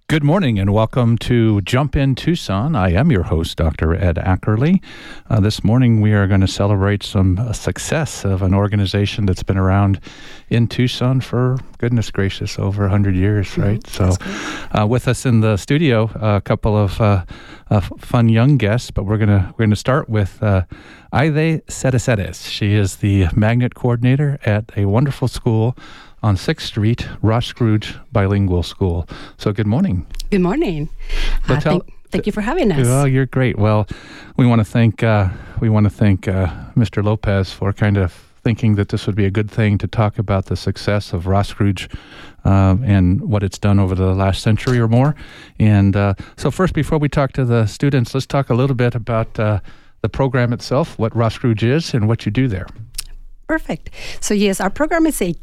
Good morning and welcome to Jump in Tucson. I am your host, Dr. Ed Ackerley. This morning we are going to celebrate some success of an organization that's been around in Tucson for, goodness gracious, over 100 years, right? So with us in the studio, a couple of fun young guests, but we're going to start with Aide Cereceres. She is the magnet coordinator at a wonderful school on 6th Street, Ross Scrooge Bilingual School. So good morning. Good morning. Thank you for having us. Oh, you're great. Well, we want to thank Mr. Lopez for kind of thinking that this would be a good thing to talk about the success of Ross Scrooge and what it's done over the last century or more. And so first, before we talk to the students, let's talk a little bit about the program itself, what Ross Scrooge is and what you do there. Perfect. So yes, our program is a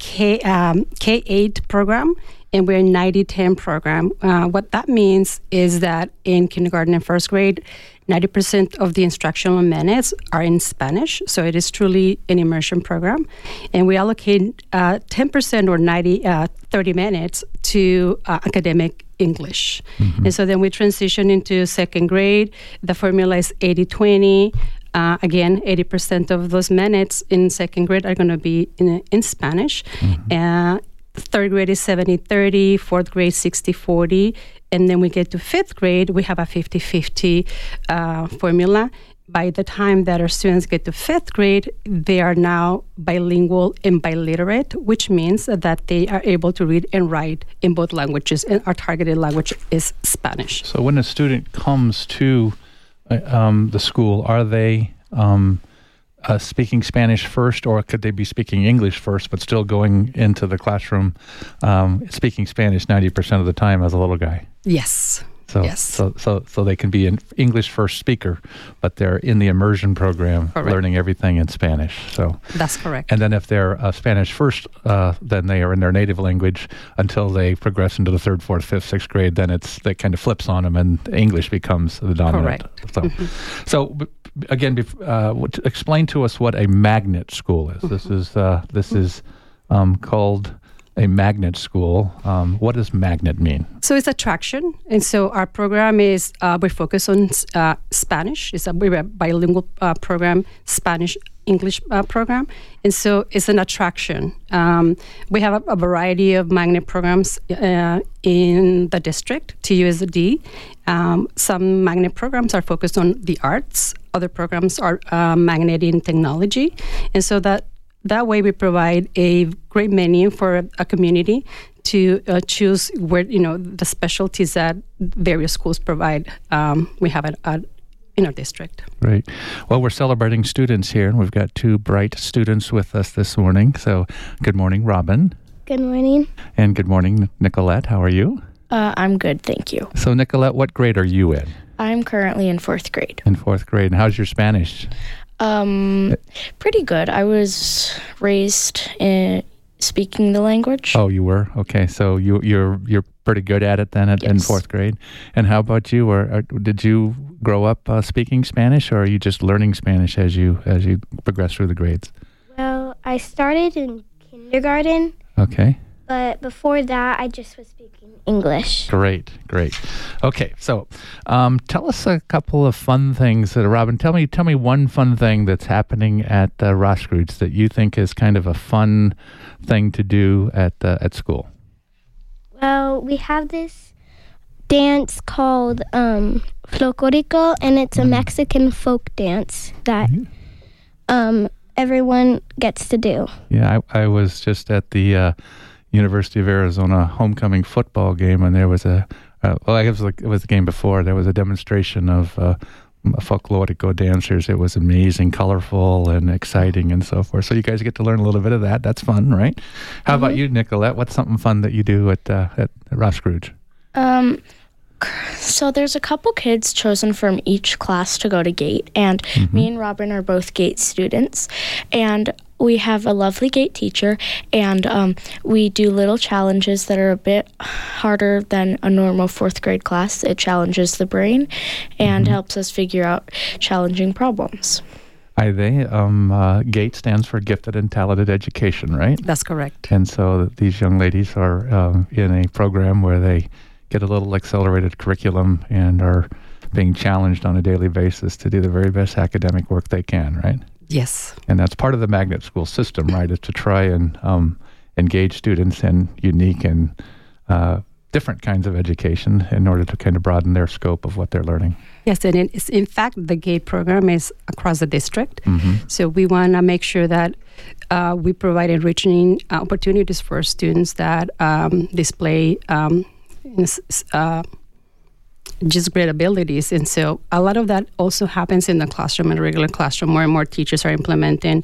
K-8 program, and we're a 90-10 program. What that means is that in kindergarten and first grade, 90% of the instructional minutes are in Spanish, so it is truly an immersion program. And we allocate 10% or 30 minutes to academic English. Mm-hmm. And so then we transition into second grade. The formula is 80-20. Again, 80% of those minutes in second grade are going to be in Spanish. Mm-hmm. Third grade is 70-30, fourth grade 60-40, and then we get to fifth grade, we have a 50-50 formula. By the time that our students get to fifth grade, they are now bilingual and biliterate, which means that they are able to read and write in both languages, and our targeted language is Spanish. So when a student comes to the school, are they speaking Spanish first, or could they be speaking English first, but still going into the classroom speaking Spanish 90% of the time as a little guy? Yes. So they can be an English first speaker, but they're in the immersion program, correct, learning everything in Spanish. So that's correct. And then if they're Spanish first, then they are in their native language until they progress into the third, fourth, fifth, sixth grade. Then that kind of flips on them, and English becomes the dominant. Correct. So, mm-hmm. so again, explain to us what a magnet school is. Mm-hmm. This is called a magnet school. What does magnet mean? So it's attraction. And so our program is, we focus on Spanish. We're a bilingual program, Spanish-English program. And so it's an attraction. We have a variety of magnet programs in the district, TUSD. Some magnet programs are focused on the arts. Other programs are magnet in technology. And so that way, we provide a great menu for a community to choose where, the specialties that various schools provide. We have it in our district. Great. Well, we're celebrating students here, and we've got two bright students with us this morning. So, good morning, Robin. Good morning. And good morning, Nicolette. How are you? I'm good, thank you. So, Nicolette, what grade are you in? I'm currently in fourth grade. In fourth grade. And how's your Spanish? Pretty good. I was raised in speaking the language. Oh, you were? Okay, so you're pretty good at it then in fourth grade. And how about you? Or did you grow up speaking Spanish, or are you just learning Spanish as you progress through the grades? Well, I started in kindergarten. Okay. But before that, I just was speaking English. Great. Okay, so tell us a couple of fun things. Robin, tell me one fun thing that's happening at Ross Scrooge that you think is kind of a fun thing to do at school. Well, we have this dance called Folklorico, and it's a Mexican folk dance that everyone gets to do. Yeah, I was just at the University of Arizona homecoming football game, and there was it was the game before. There was a demonstration of folklorico dancers. It was amazing, colorful, and exciting, and so forth. So you guys get to learn a little bit of that. That's fun, right? How about you, Nicolette? What's something fun that you do at Ross Scrooge? So there's a couple kids chosen from each class to go to GATE, and me and Robin are both GATE students, and we have a lovely GATE teacher, and we do little challenges that are a bit harder than a normal fourth grade class. It challenges the brain and helps us figure out challenging problems. GATE stands for Gifted and Talented Education, right? That's correct. And so these young ladies are in a program where they get a little accelerated curriculum and are being challenged on a daily basis to do the very best academic work they can, right? Yes. And that's part of the magnet school system, right, is to try and engage students in unique and different kinds of education in order to kind of broaden their scope of what they're learning. Yes, and in fact, the GATE program is across the district. Mm-hmm. So we want to make sure that we provide enriching opportunities for students that display just great abilities. And so a lot of that also happens in the classroom, in a regular classroom. More and more teachers are implementing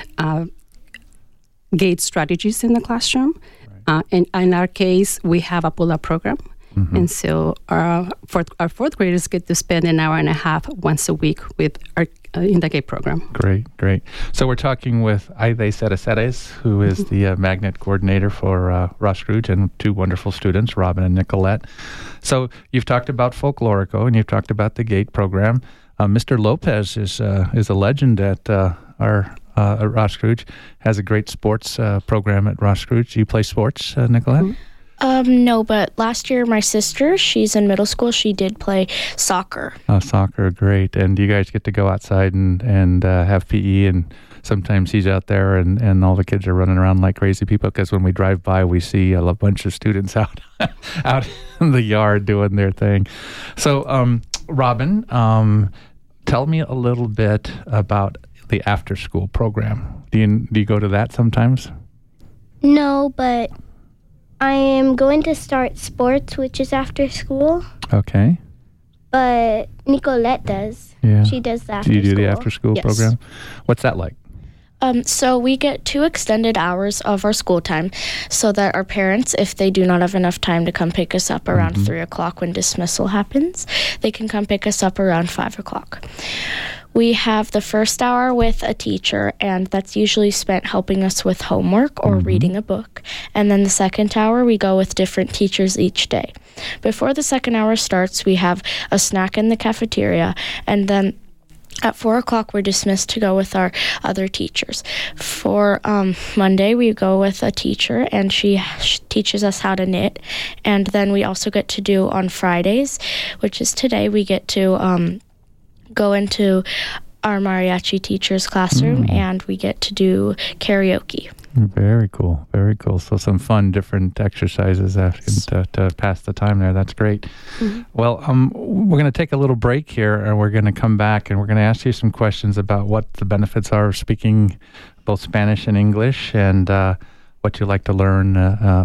GATE strategies in the classroom. Right. And in our case, we have a pull-up program. Mm-hmm. And so our fourth graders get to spend an hour and a half once a week with our in the GATE program. Great. So we're talking with Aide Cereceres, who is the magnet coordinator for Ross Scrooge, and two wonderful students, Robin and Nicolette. So you've talked about Folklorico, and you've talked about the GATE program. Mr. Lopez is a legend at our Ross Scrooge, has a great sports program at Ross Scrooge. Do you play sports, Nicolette? Mm-hmm. No, but last year my sister, she's in middle school, she did play soccer. Oh, soccer, great. And you guys get to go outside and have PE, and sometimes he's out there and all the kids are running around like crazy people, because when we drive by, we see a bunch of students out in the yard doing their thing. So, Robin, tell me a little bit about the after-school program. Do you go to that sometimes? No, but I am going to start sports, which is after school. Okay. But Nicolette does. Yeah. She does the after school. Do you do the after-school Yes. program? What's that like? So we get 2 extended hours of our school time so that our parents, if they do not have enough time to come pick us up around 3 o'clock when dismissal happens, they can come pick us up around 5 o'clock. We have the first hour with a teacher, and that's usually spent helping us with homework or reading a book. And then the second hour, we go with different teachers each day. Before the second hour starts, we have a snack in the cafeteria, and then at 4 o'clock, we're dismissed to go with our other teachers. For Monday, we go with a teacher, and she teaches us how to knit. And then we also get to do on Fridays, which is today, we get to go into our mariachi teacher's classroom, and we get to do karaoke. Very cool. So some fun, different exercises to pass the time there. That's great. Mm-hmm. Well, we're going to take a little break here, and we're going to come back, and we're going to ask you some questions about what the benefits are of speaking both Spanish and English, and what you like to learn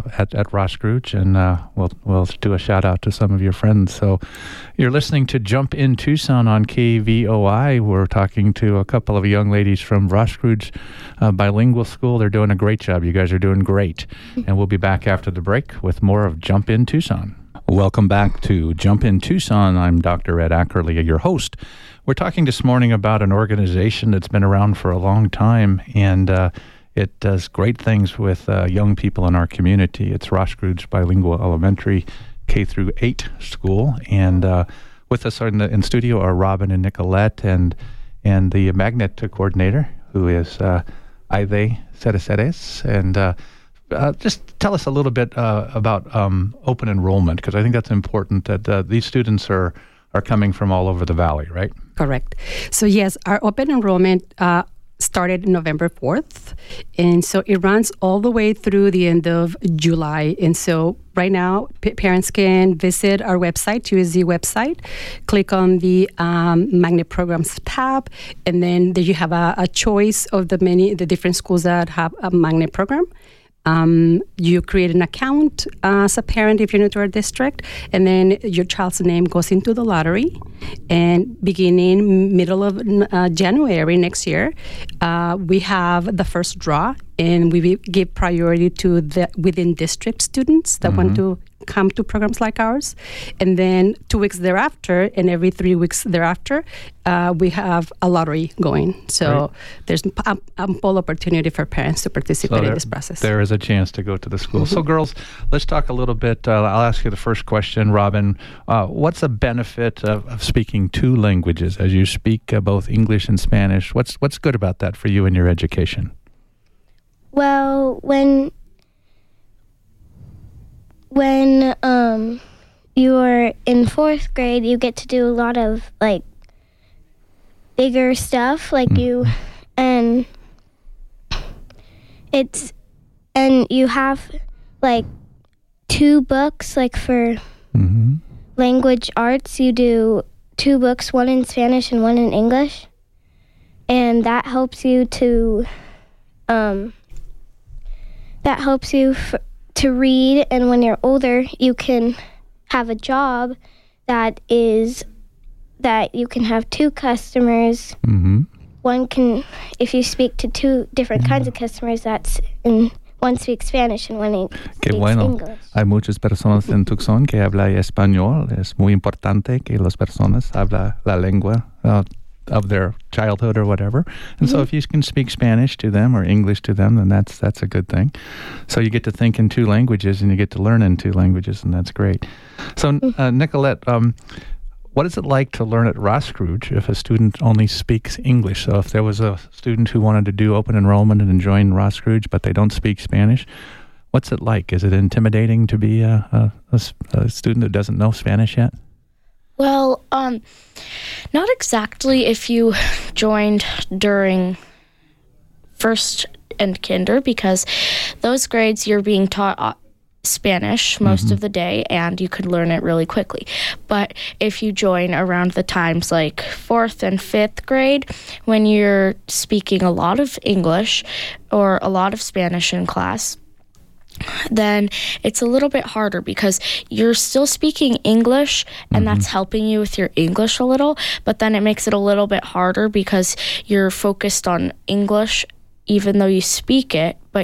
at Ross Scrooge, and we'll do a shout out to some of your friends. So you're listening to Jump in Tucson on KVOI. We're talking to a couple of young ladies from Ross Scrooge Bilingual School. They're doing a great job. You guys are doing great. And we'll be back after the break with more of Jump in Tucson. Welcome back to Jump in Tucson. I'm Dr. Ed Ackerley, your host. We're talking this morning about an organization that's been around for a long time, and it does great things with young people in our community. It's Ross Scrooge Bilingual Elementary K-8 school. And with us in studio are Robin and Nicolette, and the magnet coordinator, who is Aide Cereceres. And just tell us a little bit about open enrollment, because I think that's important, that these students are coming from all over the valley, right? Correct. So yes, our open enrollment started November 4th. And so it runs all the way through the end of July. And so right now, parents can visit our website, USD website, click on the Magnet Programs tab, and then there you have a choice of the different schools that have a Magnet program. You create an account as a parent if you're new to our district, and then your child's name goes into the lottery. And beginning middle of January next year, we have the first draw, and we give priority to the within district students that want to come to programs like ours. And then 2 weeks thereafter, and every 3 weeks thereafter, we have a lottery going. So there's ample opportunity for parents to participate in this process. There is a chance to go to the school. So girls, let's talk a little bit. I'll ask you the first question, Robin. What's the benefit of speaking 2 languages as you speak both English and Spanish? What's good about that for you in your education? Well, when you're in 4th grade, you get to do a lot of like bigger stuff, like you you have like 2 books, like for language arts, you do 2 books, one in Spanish and one in English, and that helps you to read, and when you're older, you can have a job that you can have 2 customers. One can, if you speak to 2 different kinds of customers, one speaks Spanish and one speaks English. Hay muchas personas en Tucson que hablan español. Es muy importante que las personas hablan la lengua of their childhood or whatever. And so if you can speak Spanish to them or English to them, then that's a good thing. So you get to think in 2 languages and you get to learn in 2 languages, and that's great. So Nicolette, what is it like to learn at Roscrooge if a student only speaks English? So if there was a student who wanted to do open enrollment and join Roscrooge, but they don't speak Spanish, what's it like? Is it intimidating to be a student who doesn't know Spanish yet? Well, not exactly if you joined during first and kinder, because those grades you're being taught Spanish most of the day, and you could learn it really quickly. But if you join around the times like 4th and 5th grade, when you're speaking a lot of English or a lot of Spanish in class, then it's a little bit harder because you're still speaking English, and that's helping you with your English a little, but then it makes it a little bit harder because you're focused on English even though you speak it, but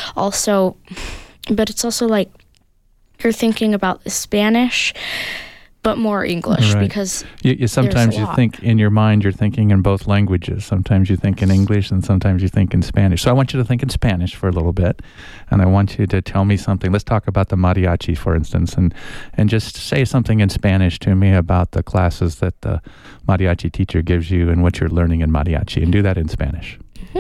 it's also like you're thinking about the Spanish, but more English, because you sometimes you think in your mind, you're thinking in both languages. Sometimes you think in English and sometimes you think in Spanish. So I want you to think in Spanish for a little bit, and I want you to tell me something. Let's talk about the mariachi, for instance, and just say something in Spanish to me about the classes that the mariachi teacher gives you and what you're learning in mariachi, and do that in Spanish.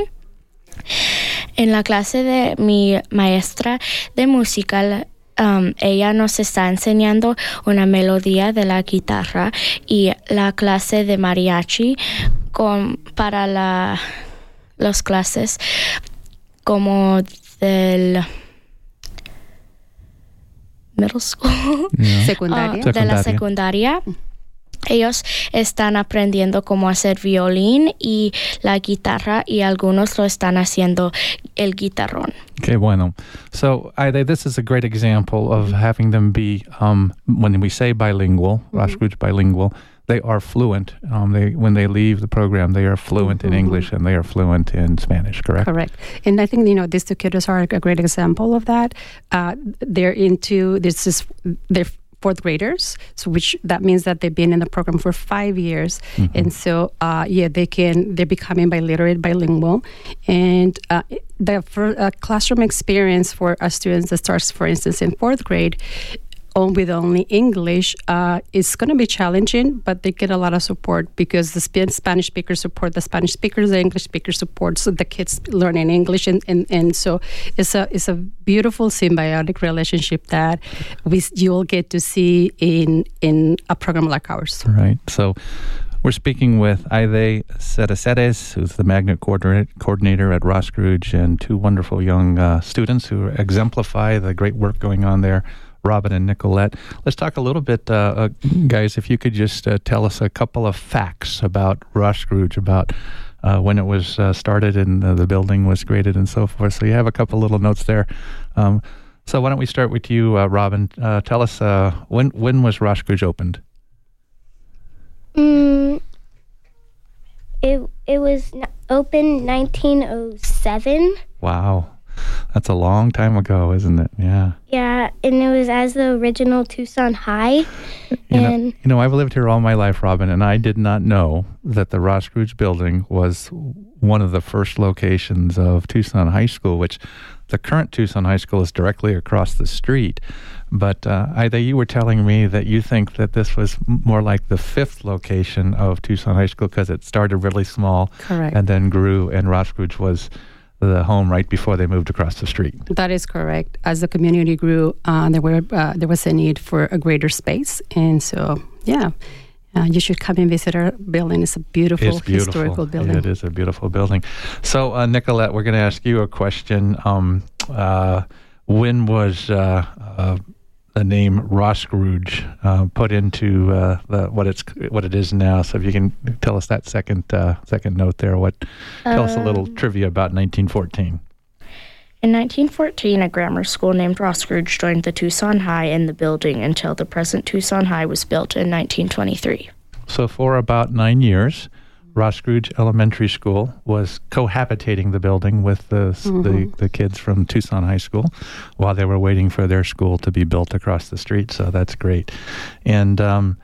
En la clase de mi maestra de música, ella nos está enseñando una melodía de la guitarra, y la clase de mariachi para las clases como del middle school, de la secundaria. Ellos están aprendiendo cómo hacer violín y la guitarra, y algunos lo están haciendo el guitarrón. Okay, bueno. So, this is a great example of having them be, when we say bilingual, Roscrooge bilingual, they are fluent. When they leave the program, they are fluent in English and they are fluent in Spanish, correct? Correct. And I think, these 2 kiddos are a great example of that. They're 4th graders, so that means that they've been in the program for 5 years, and so they're becoming bilingual, and the classroom experience for our students that starts, for instance, in 4th grade with only English is going to be challenging, but they get a lot of support because the Spanish speakers support the Spanish speakers, the English speakers support so the kids learning English, and so it's a beautiful symbiotic relationship that you'll get to see in a program like ours. Right. So we're speaking with Aide Cereces, who's the magnet coordinator at Roscrooge, and 2 wonderful young students who exemplify the great work going on there, Robin and Nicolette. Let's talk a little bit, guys, if you could just tell us a couple of facts about Roscrooge, about when it was started and the building was created and so forth. So you have a couple little notes there. So why don't we start with you, Robin? Tell us, when was Roscrooge opened? It was opened 1907. Wow. That's a long time ago, isn't it? Yeah. Yeah, and it was as the original Tucson High. You know, I've lived here all my life, Robin, and I did not know that the Roscrooge building was one of the first locations of Tucson High School, which the current Tucson High School is directly across the street. But Aida, you were telling me that you think that this was more like the 5th location of Tucson High School because it started really small. Correct. And then grew, and Roscrooge was the home right before they moved across the street. That is correct. As the community grew, there was a need for a greater space, and so you should come and visit our building. It's a beautiful historical building. It is a beautiful building. So, Nicolette, we're going to ask you a question. When was the name Roscrooge put into what it is now? So, if you can tell us that second note there, tell us a little trivia about 1914. In 1914, a grammar school named Roscrooge joined the Tucson High in the building until the present Tucson High was built in 1923. So for about 9 years, Roscrooge Elementary School was cohabitating the building with the kids from Tucson High School while they were waiting for their school to be built across the street. So that's great. And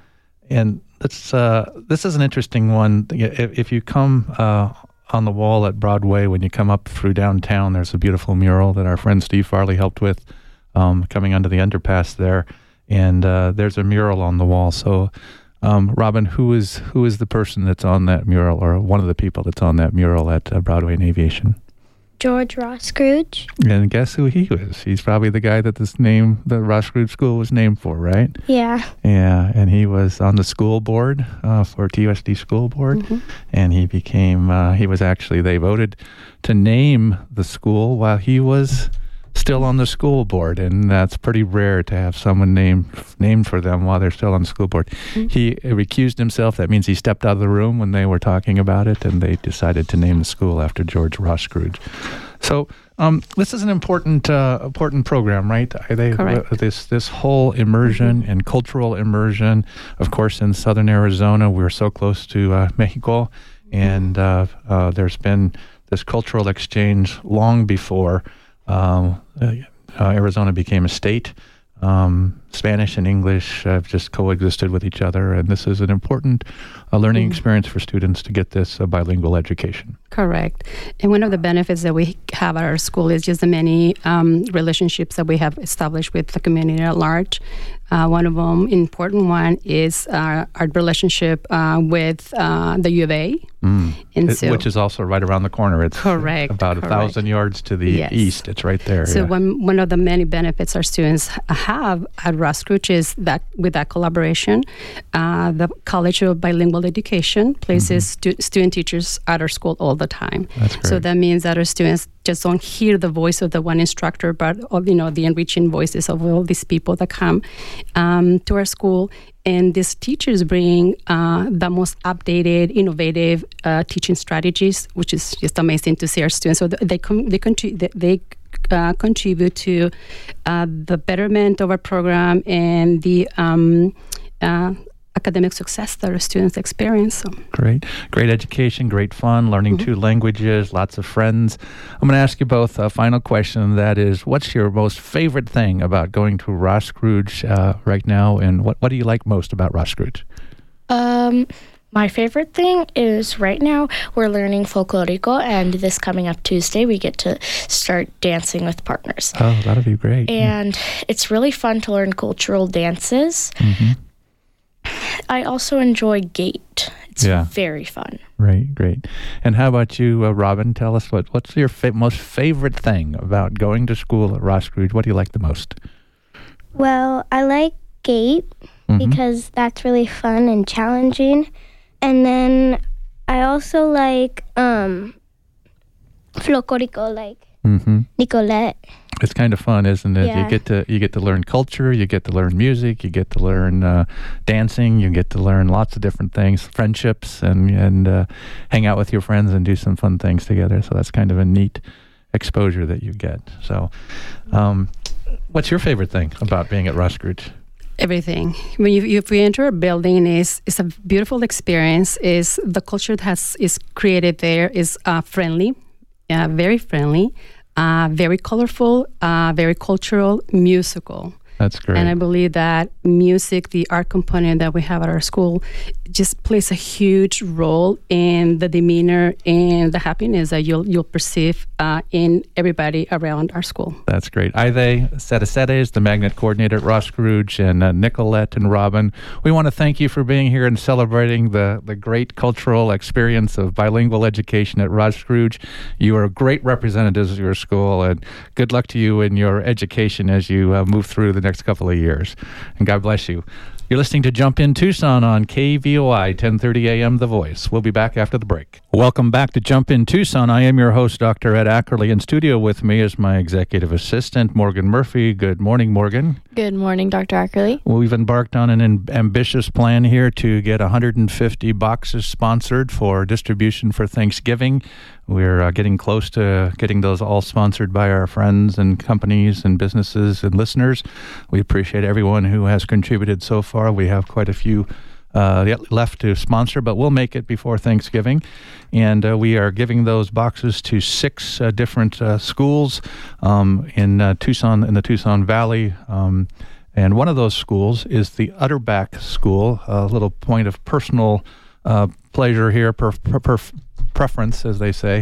this is an interesting one. If you come on the wall at Broadway, when you come up through downtown, there's a beautiful mural that our friend Steve Farley helped with coming under the underpass there. And there's a mural on the wall. So, Robin, who is the person that's on that mural, or one of the people that's on that mural at Broadway and Aviation? George Roscrooge. And guess who he was? He's probably the guy that the Roscrooge School was named for, right? Yeah. Yeah, and he was on the school board for TUSD School Board, and he was actually, they voted to name the school while he was still on the school board, and that's pretty rare to have someone named for them while they're still on the school board. He recused himself. That means he stepped out of the room when they were talking about it, and they decided to name the school after George Roscrooge. So this is an important program, right? Correct. This whole immersion and cultural immersion. Of course, in southern Arizona, we're so close to Mexico, and there's been this cultural exchange long before Arizona became a state. Spanish and English have just coexisted with each other, and this is an important learning experience for students to get this bilingual education. Correct. And one of the benefits that we have at our school is just the many relationships that we have established with the community at large. One of them, important one, is our relationship with the U of A. Which is also right around the corner. It's correct. About 1,000 yards to the east. It's right there. So one of the many benefits our students have at Roscrooge is that with that collaboration, the College of Bilingual Education places student teachers at our school all the time. That's great. So that means that our students just don't hear the voice of the one instructor, but the enriching voices of all these people that come to our school. And these teachers bring the most updated, innovative teaching strategies, which is just amazing to see our students. So they contribute to the betterment of our program and the academic success that our students experience. So. Great education, great fun, learning two languages, lots of friends. I'm going to ask you both a final question. That is, what's your most favorite thing about going to Roscrooge right now, and what do you like most about Roscrooge? My favorite thing is right now we're learning folklorico, and this coming up Tuesday we get to start dancing with partners. Oh, that'll be great. And it's really fun to learn cultural dances. I also enjoy gate. It's very fun. Right, great. And how about you, Robin? Tell us what's your most favorite thing about going to school at Roscrooge? What do you like the most? Well, I like gate because that's really fun and challenging. And then I also like folklorico, like Nicolette. It's kind of fun, isn't it? Yeah. You get to learn culture, you get to learn music, you get to learn dancing, you get to learn lots of different things, friendships, and hang out with your friends and do some fun things together. So that's kind of a neat exposure that you get. So, what's your favorite thing about being at Roscrooge? Everything. If we enter a building, it's a beautiful experience. Is the culture that is created there is friendly, very friendly. Very colorful, very cultural, musical. That's great. And I believe that music, the art component that we have at our school, just plays a huge role in the demeanor and the happiness that you'll perceive in everybody around our school. That's great. Aide Setacetes, the magnet coordinator at Ross Scrooge, and Nicolette and Robin, we want to thank you for being here and celebrating the great cultural experience of bilingual education at Ross Scrooge. You are great representatives of your school, and good luck to you in your education as you move through the next couple of years. And God bless you. You're listening to Jump In Tucson on KVOI 1030 AM The Voice. We'll be back after the break. Welcome back to Jump In Tucson. I am your host, Dr. Ed Ackerley. In studio with me is my executive assistant, Morgan Murphy. Good morning, Morgan. Good morning, Dr. Ackerley. Well, we've embarked on an ambitious plan here to get 150 boxes sponsored for distribution for Thanksgiving. We're getting close to getting those all sponsored by our friends and companies and businesses and listeners. We appreciate everyone who has contributed so far. We have quite a few left to sponsor, but we'll make it before Thanksgiving. And we are giving those boxes to 6 different schools in Tucson, in the Tucson Valley. And one of those schools is the Utterback School, a little point of personal pleasure here, preference, as they say.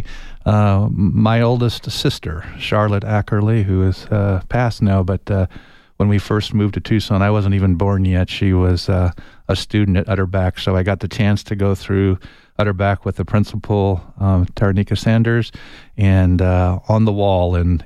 My oldest sister, Charlotte Ackerley, who is passed now, but when we first moved to Tucson, I wasn't even born yet. She was a student at Utterback, so I got the chance to go through Utterback with the principal, Tarnika Sanders, and on the wall in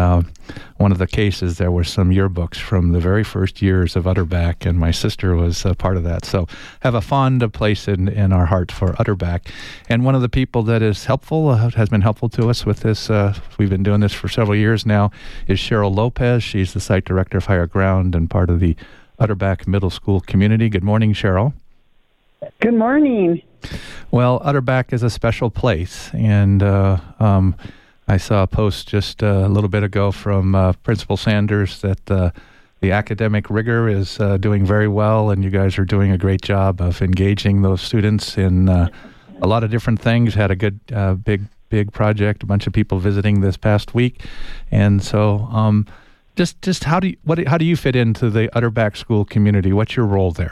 one of the cases, there were some yearbooks from the very first years of Utterback, and my sister was part of that. So have a fond place in our heart for Utterback. And one of the people that is helpful, has been helpful to us with this, we've been doing this for several years now, is Cheryl Lopez. She's the site director of Higher Ground and part of the Utterback Middle School community. Good morning, Cheryl. Good morning. Well, Utterback is a special place, and I saw a post just a little bit ago from Principal Sanders that the academic rigor is doing very well, and you guys are doing a great job of engaging those students in a lot of different things. Had a good big project, a bunch of people visiting this past week, and so just how do you fit into the Utterback School community? What's your role there?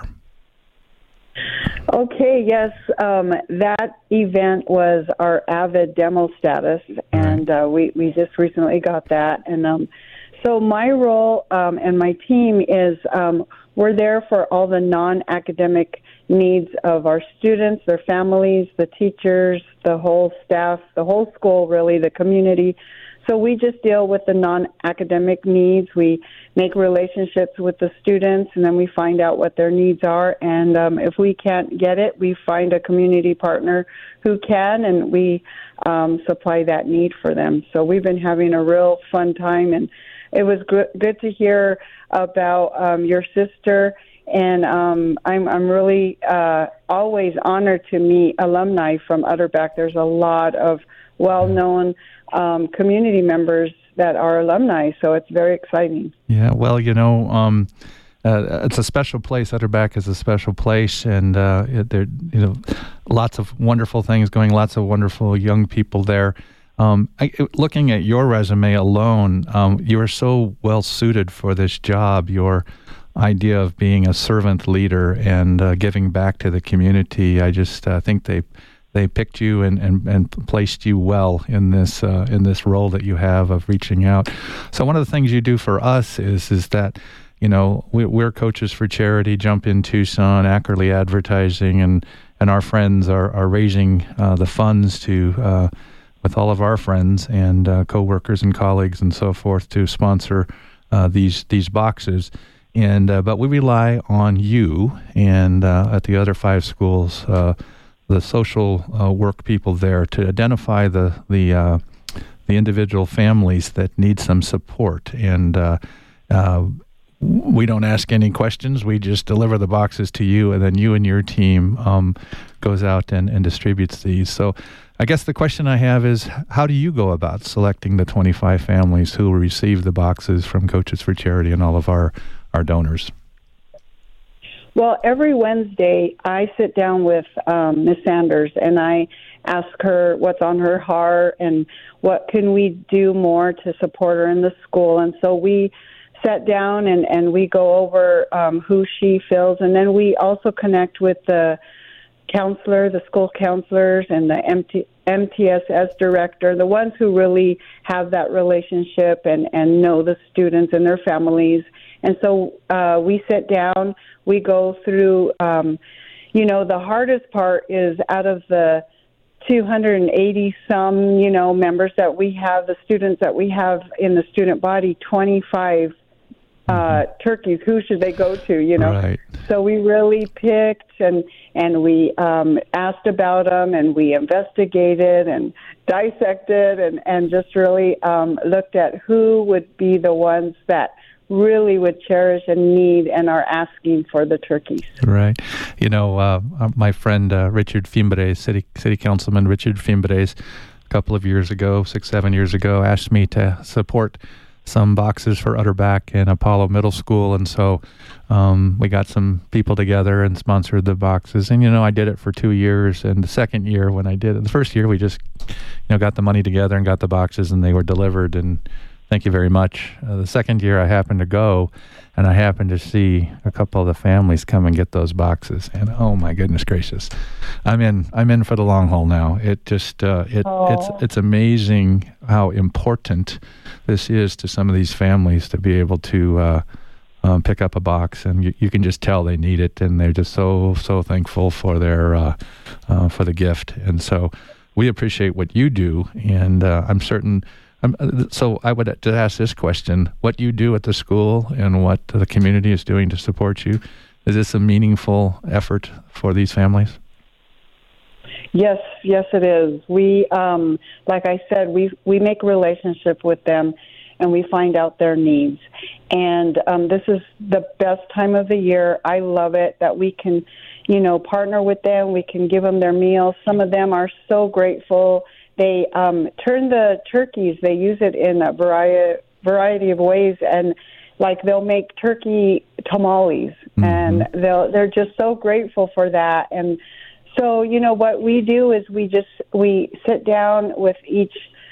Okay, yes, that event was our AVID demo status, and we just recently got that. And so my role and my team is we're there for all the non-academic needs of our students, their families, the teachers, the whole staff, the whole school, really, the community. So we just deal with the non-academic needs. We make relationships with the students, and then we find out what their needs are. And if we can't get it, we find a community partner who can, and we supply that need for them. So we've been having a real fun time, and it was good to hear about your sister. And I'm really always honored to meet alumni from Utterback. There's a lot of well-known community members that are alumni, so it's very exciting. Yeah, well, it's a special place. Utterback is a special place, and there, lots of wonderful things going. Lots of wonderful young people there. Looking at your resume alone, you are so well suited for this job. Your idea of being a servant leader and giving back to the community, I just think they picked you and placed you well in this role that you have of reaching out. So one of the things you do for us is that, we're Coaches for Charity, Jump In Tucson, Ackerley Advertising, and our friends are raising the funds to with all of our friends and coworkers and colleagues and so forth to sponsor these boxes. And but we rely on you and at the other 5 schools, the social work people there to identify the individual families that need some support. And we don't ask any questions. We just deliver the boxes to you, and then you and your team goes out and distributes these. So I guess the question I have is, how do you go about selecting the 25 families who will receive the boxes from Coaches for Charity and all of our donors? Well, every Wednesday I sit down with Ms. Sanders and I ask her what's on her heart and what can we do more to support her in the school. And so we sit down and we go over who she feels, and then we also connect with the counselor, the school counselors, and the MTSS director, the ones who really have that relationship and know the students and their families. And so we sit down, we go through, the hardest part is out of the 280 some, members that we have, the students that we have in the student body, 25 turkeys. Who should they go to, Right. So we really picked and we asked about them, and we investigated and dissected and just really looked at who would be the ones that really would cherish and need and are asking for the turkeys. Right. My friend Richard Fimbres, City Councilman Richard Fimbres, a couple of years ago, 6-7 years ago, asked me to support some boxes for Utterback and Apollo Middle School, and so we got some people together and sponsored the boxes. And I did it for 2 years, and the second year when I did it, the first year we just got the money together and got the boxes, and they were delivered, and thank you very much. The second year I happened to go, and I happened to see a couple of the families come and get those boxes, and oh my goodness gracious, I'm in for the long haul now. It just it's amazing how important this is to some of these families to be able to pick up a box, and you can just tell they need it, and they're just so thankful for their for the gift. And so we appreciate what you do, and I'm certain. So I would just ask this question: what you do at the school and what the community is doing to support you, is this a meaningful effort for these families? Yes, it is. We, like I said, we make a relationship with them, and we find out their needs. And this is the best time of the year. I love it that we can, partner with them. We can give them their meals. Some of them are so grateful. They turn the turkeys. They use it in a variety of ways, and they'll make turkey tamales, and they're just so grateful for that. And so, what we do is we sit down with each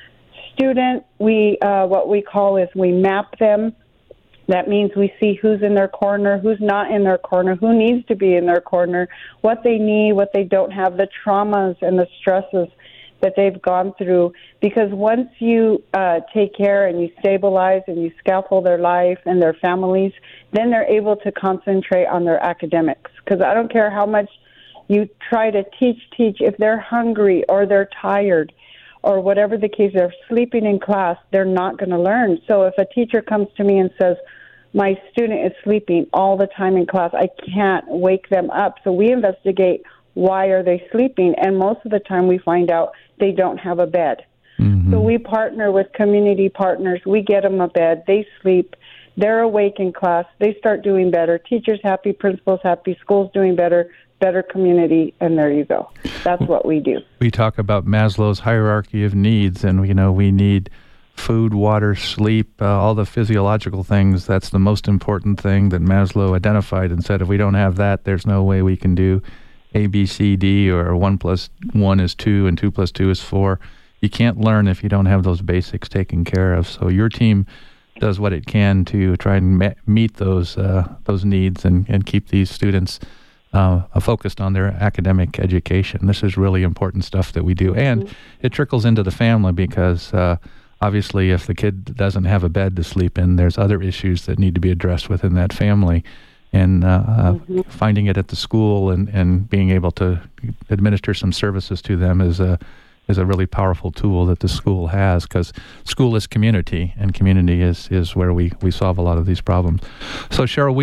student. What we call is we map them. That means we see who's in their corner, who's not in their corner, who needs to be in their corner, what they need, what they don't have, the traumas and the stresses that they've gone through. Because once you take care and you stabilize and you scaffold their life and their families, then they're able to concentrate on their academics. Because I don't care how much you try to teach, if they're hungry or they're tired or whatever the case, they're sleeping in class, they're not going to learn. So if a teacher comes to me and says, my student is sleeping all the time in class, I can't wake them up. So we investigate, why are they sleeping? And most of the time we find out they don't have a bed. So we partner with community partners. We get them a bed. They sleep. They're awake in class. They start doing better. Teachers happy, principals happy, schools doing better community, and there you go. That's what we do. We talk about Maslow's hierarchy of needs, and we need food, water, sleep, all the physiological things. That's the most important thing that Maslow identified and said, if we don't have that, there's no way we can do A, B, C, D, or 1 + 1 is 2 and 2 + 2 is 4. You can't learn if you don't have those basics taken care of. So your team does what it can to try and meet those needs and keep these students focused on their academic education. This is really important stuff that we do. And it trickles into the family because obviously if the kid doesn't have a bed to sleep in, there's other issues that need to be addressed within that family. And finding it at the school and being able to administer some services to them is a really powerful tool that the school has, because school is community, and community is where we solve a lot of these problems. So Cheryl,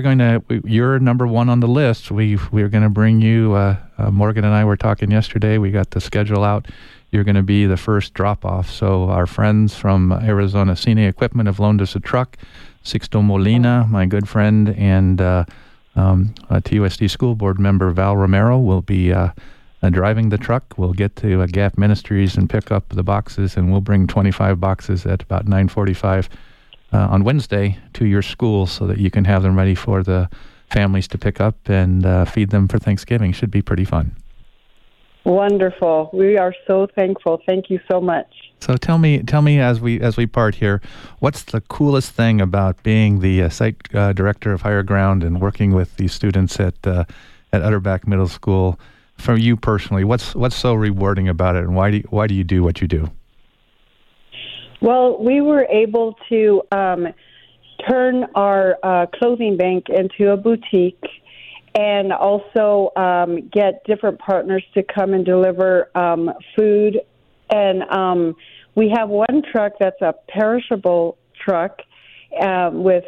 you're number one on the list. We're going to bring you, Morgan and I were talking yesterday, we got the schedule out. You're going to be the first drop-off. So our friends from Arizona Cine Equipment have loaned us a truck. Sixto Molina, my good friend, and a TUSD school board member, Val Romero, will be driving the truck. We'll get to Gap Ministries and pick up the boxes, and we'll bring 25 boxes at about 9:45 on Wednesday to your school so that you can have them ready for the families to pick up and feed them for Thanksgiving. Should be pretty fun. Wonderful. We are so thankful. Thank you so much. So tell me as we part here, what's the coolest thing about being the site director of Higher Ground and working with these students at Utterback Middle School? For you personally, what's so rewarding about it, and why do you do what you do? Well, we were able to turn our clothing bank into a boutique, and also get different partners to come and deliver food. And we have one truck that's a perishable truck with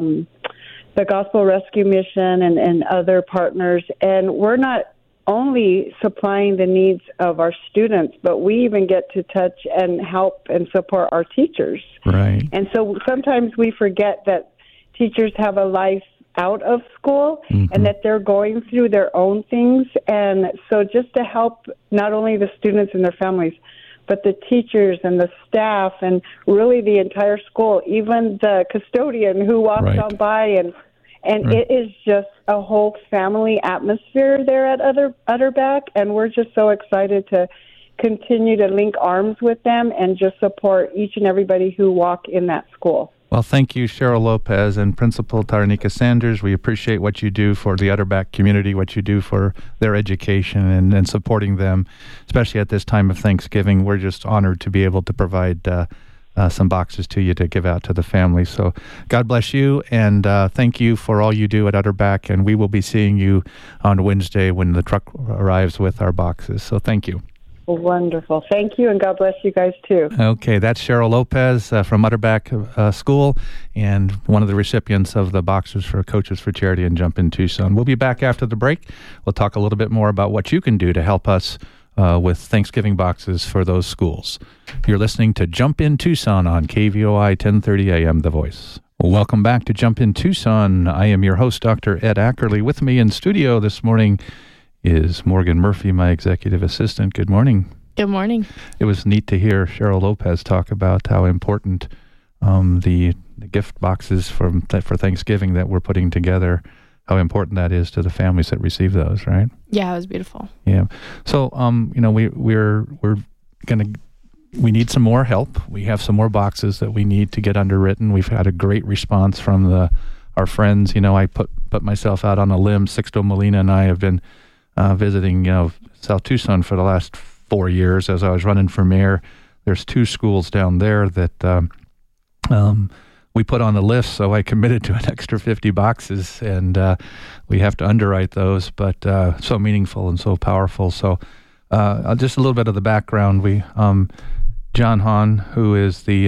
the Gospel Rescue Mission and other partners. And we're not only supplying the needs of our students, but we even get to touch and help and support our teachers. Right. And so sometimes we forget that teachers have a life out of school, and that they're going through their own things. And so just to help not only the students and their families, but the teachers and the staff and really the entire school, even the custodian who walks on by, and it is just a whole family atmosphere there at Utterback, and we're just so excited to continue to link arms with them and just support each and everybody who walk in that school. Well, thank you, Cheryl Lopez and Principal Taranika Sanders. We appreciate what you do for the Utterback community, what you do for their education and supporting them, especially at this time of Thanksgiving. We're just honored to be able to provide some boxes to you to give out to the family. So God bless you, and thank you for all you do at Utterback, and we will be seeing you on Wednesday when the truck arrives with our boxes. So thank you. Wonderful. Thank you, and God bless you guys, too. Okay, that's Cheryl Lopez from Utterback School and one of the recipients of the Boxers for Coaches for Charity and Jump in Tucson. We'll be back after the break. We'll talk a little bit more about what you can do to help us with Thanksgiving boxes for those schools. You're listening to Jump in Tucson on KVOI 1030 AM, The Voice. Well, welcome back to Jump in Tucson. I am your host, Dr. Ed Ackerley. With me in studio this morning is Morgan Murphy, my executive assistant. Good morning. Good morning. It was neat to hear Cheryl Lopez talk about how important the gift boxes for Thanksgiving that we're putting together, how important that is to the families that receive those, right? Yeah, it was beautiful. Yeah. So, we need some more help. We have some more boxes that we need to get underwritten. We've had a great response from our friends. I put myself out on a limb. Sixto Molina and I have been visiting, South Tucson for the last 4 years as I was running for mayor. There's 2 schools down there that we put on the list, so I committed to an extra 50 boxes, and we have to underwrite those, but so meaningful and so powerful. So just a little bit of the background. We John Hahn, who is the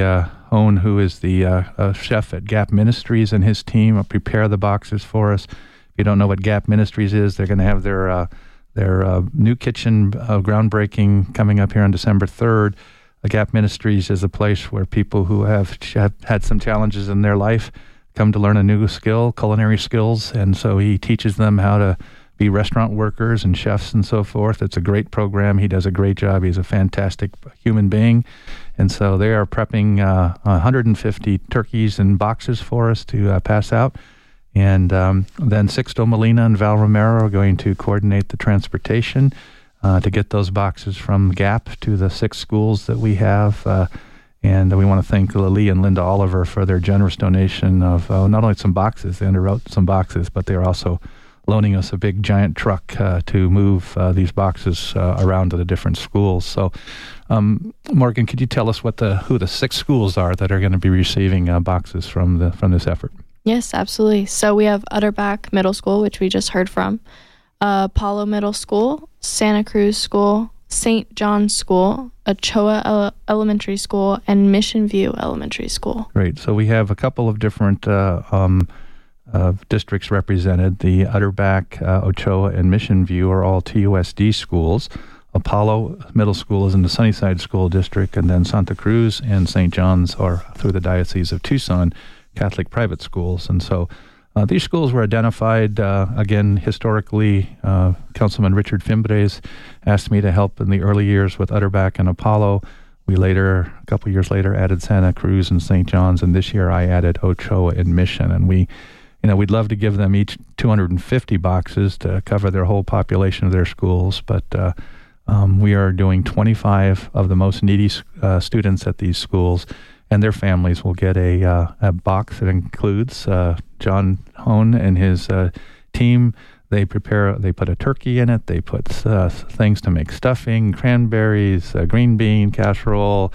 chef at Gap Ministries, and his team prepare the boxes for us. If you don't know what Gap Ministries is, they're going to have their new kitchen groundbreaking coming up here on December 3rd. Gap Ministries is a place where people who have had some challenges in their life come to learn a new skill, culinary skills, and so he teaches them how to be restaurant workers and chefs and so forth. It's a great program. He does a great job. He's a fantastic human being, and so they are prepping 150 turkeys in boxes for us to pass out. And then Sixto Molina and Val Romero are going to coordinate the transportation to get those boxes from Gap to the 6 schools that we have. And we want to thank Lily and Linda Oliver for their generous donation of not only some boxes, they underwrote some boxes, but they're also loaning us a big giant truck to move these boxes around to the different schools. So, Morgan, could you tell us who the 6 schools are that are going to be receiving boxes from this effort? Yes, absolutely. So we have Utterback Middle School, which we just heard from, Apollo Middle School, Santa Cruz School, St. John's School, Ochoa Elementary School, and Mission View Elementary School. Great. So we have a couple of different districts represented. The Utterback, Ochoa, and Mission View are all TUSD schools. Apollo Middle School is in the Sunnyside School District, and then Santa Cruz and St. John's are through the Diocese of Tucson Catholic private schools. And so these schools were identified, again, historically. Councilman Richard Fimbres asked me to help in the early years with Utterback and Apollo. We later, a couple years later, added Santa Cruz and St. John's, and this year I added Ochoa and Mission. And we'd love to give them each 250 boxes to cover their whole population of their schools, but We are doing 25 of the most needy students at these schools, and their families will get a box that includes John Hone and his team. They put a turkey in it. They put things to make stuffing, cranberries, green bean casserole,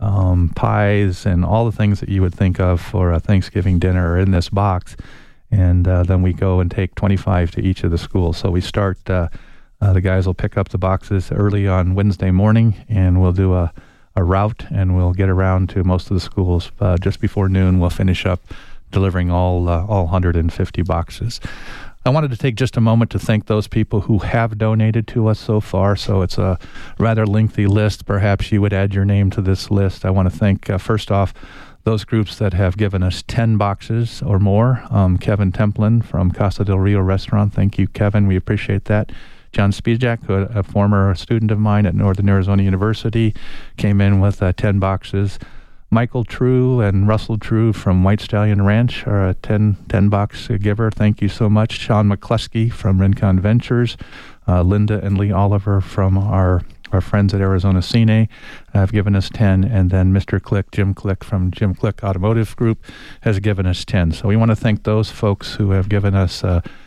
pies, and all the things that you would think of for a Thanksgiving dinner are in this box. And then we go and take 25 to each of the schools. So we start, the guys will pick up the boxes early on Wednesday morning, and we'll do a route, and we'll get around to most of the schools. Just before noon, we'll finish up delivering all 150 boxes. I wanted to take just a moment to thank those people who have donated to us so far. So it's a rather lengthy list. Perhaps you would add your name to this list. I want to thank, first off, those groups that have given us 10 boxes or more. Kevin Templin from Casa del Rio Restaurant. Thank you, Kevin. We appreciate that. John Spijak, a former student of mine at Northern Arizona University, came in with 10 boxes. Michael True and Russell True from White Stallion Ranch are a 10-box giver. Thank you so much. Sean McCluskey from Rincon Ventures. Linda and Lee Oliver from our friends at Arizona Cine have given us 10, and then Mr. Click, Jim Click from Jim Click Automotive Group has given us 10. So we want to thank those folks who have given us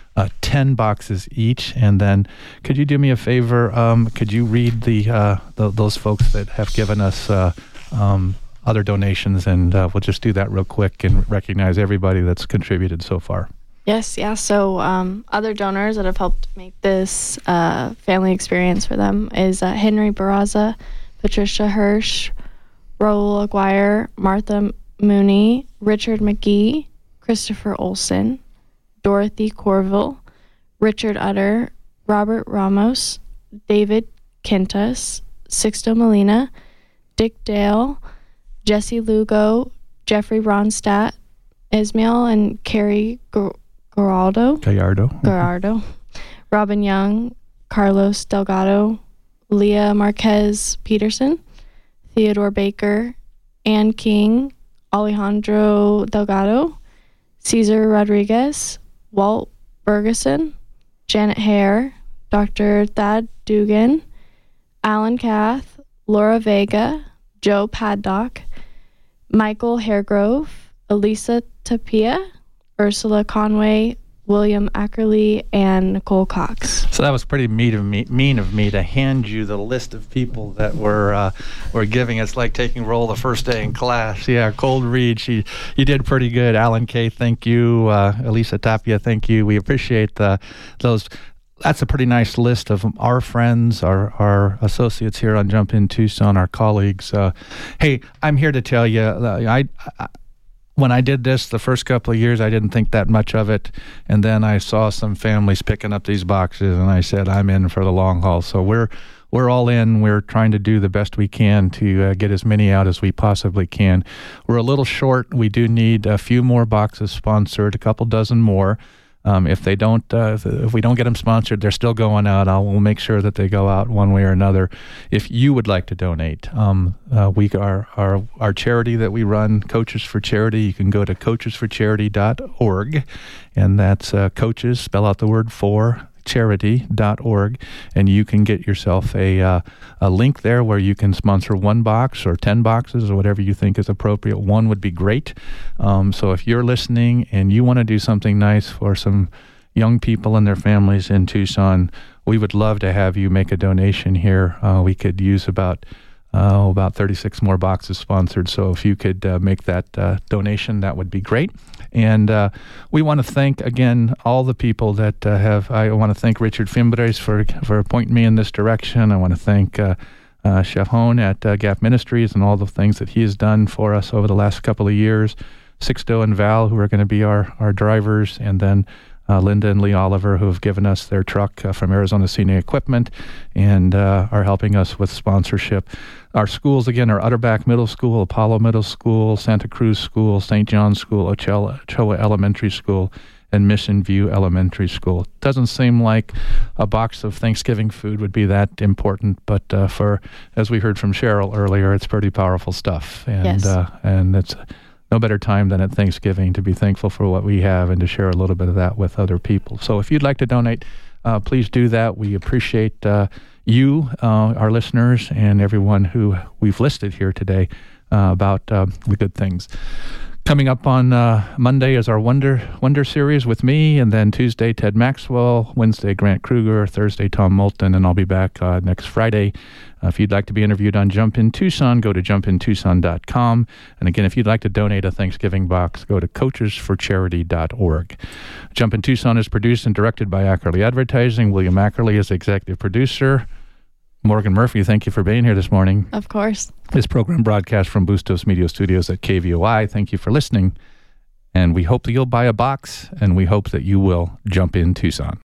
10 boxes each. And then could you do me a favor? Could you read those folks that have given us other donations, and we'll just do that real quick and recognize everybody that's contributed so far. Yes, yeah. So other donors that have helped make this family experience for them is Henry Barraza, Patricia Hirsch, Raul Aguirre, Martha Mooney, Richard McGee, Christopher Olson, Dorothy Corville, Richard Utter, Robert Ramos, David Quintas, Sixto Molina, Dick Dale, Jesse Lugo, Jeffrey Ronstadt, Ismail and Carrie Gallardo, Robin Young, Carlos Delgado, Leah Marquez Peterson, Theodore Baker, Ann King, Alejandro Delgado, Cesar Rodriguez, Walt Bergeson, Janet Hare, Dr. Thad Dugan, Alan Kath, Laura Vega, Joe Paddock, Michael Haregrove, Elisa Tapia, Ursula Conway, William Ackerley, and Nicole Cox. So that was pretty mean of me to hand you the list of people that were giving. It's like taking roll the first day in class. Yeah, cold read. You did pretty good. Alan K., thank you. Elisa Tapia, thank you. We appreciate those. That's a pretty nice list of our friends, our associates here on Jump In Tucson, our colleagues. Hey, I'm here to tell you, when I did this the first couple of years, I didn't think that much of it. And then I saw some families picking up these boxes, and I said, I'm in for the long haul. So we're all in. We're trying to do the best we can to get as many out as we possibly can. We're a little short. We do need a few more boxes sponsored, a couple dozen more. If we don't get them sponsored, they're still going out. We'll make sure that they go out one way or another. If you would like to donate, our charity that we run, Coaches for Charity, you can go to coachesforcharity.org, and that's coaches, spell out the word for, charity.org, and you can get yourself a link there where you can sponsor 1 box or 10 boxes or whatever you think is appropriate. 1 would be great. So if you're listening and you want to do something nice for some young people and their families in Tucson, we would love to have you make a donation here. We could use about 36 more boxes sponsored. So if you could make that donation, that would be great. And we want to thank, again, all the people that I want to thank Richard Fimbres for pointing me in this direction. I want to thank Chef Hone at Gap Ministries and all the things that he has done for us over the last couple of years. Sixto and Val, who are going to be our drivers, and then Linda and Lee Oliver, who have given us their truck from Arizona Cine Equipment and are helping us with sponsorship. Our schools, again, are Utterback Middle School, Apollo Middle School, Santa Cruz School, St. John's School, Ochoa Elementary School, and Mission View Elementary School. It doesn't seem like a box of Thanksgiving food would be that important, but as we heard from Cheryl earlier, it's pretty powerful stuff. And, yes. And it's no better time than at Thanksgiving to be thankful for what we have and to share a little bit of that with other people. So if you'd like to donate, please do that. We appreciate you, our listeners, and everyone who we've listed here today about the good things. Coming up on Monday is our Wonder Series with me, and then Tuesday, Ted Maxwell, Wednesday, Grant Kruger, Thursday, Tom Moulton, and I'll be back next Friday. If you'd like to be interviewed on Jump in Tucson, go to jumpintucson.com. And again, if you'd like to donate a Thanksgiving box, go to coachesforcharity.org. Jump in Tucson is produced and directed by Ackerley Advertising. William Ackerley is executive producer. Morgan Murphy, thank you for being here this morning. Of course. This program broadcast from Bustos Media Studios at KVOI. Thank you for listening. And we hope that you'll buy a box, and we hope that you will jump in Tucson.